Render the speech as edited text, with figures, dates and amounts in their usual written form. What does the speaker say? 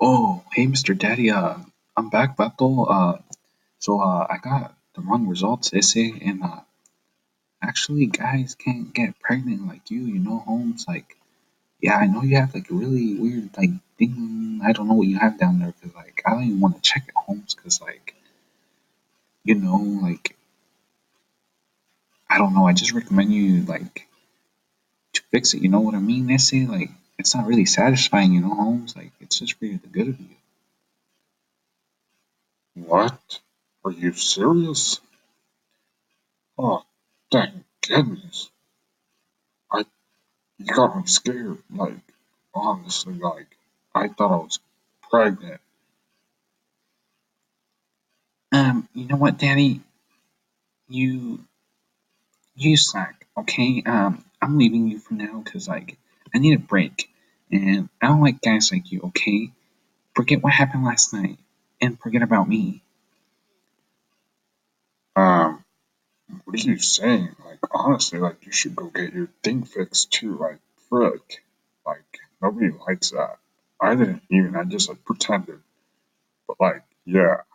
Oh, hey, Mr. Daddy. I'm back, Vato. I got the wrong results, essay, and actually, guys can't get pregnant like you. You know, Holmes. Like, yeah, I know you have like a really weird like thing. I don't know what you have down there, cause like I don't even want to check it, Holmes, cause like like I don't know. I just recommend you like to fix it. You know what I mean, essay? Like, it's not really satisfying, Holmes. Like, it's just for the good of you. What? Are you serious? Oh, thank goodness. I You got me scared. Honestly, I thought I was pregnant. You know what, Daddy? You You slack, okay? I'm leaving you for now because, like, I need a break. And I don't like guys like you, okay? Forget what happened last night and forget about me. Um, what are you saying? Honestly, you should go get your thing fixed too. Frick. Nobody likes that. I didn't even, I just, pretended. But, yeah.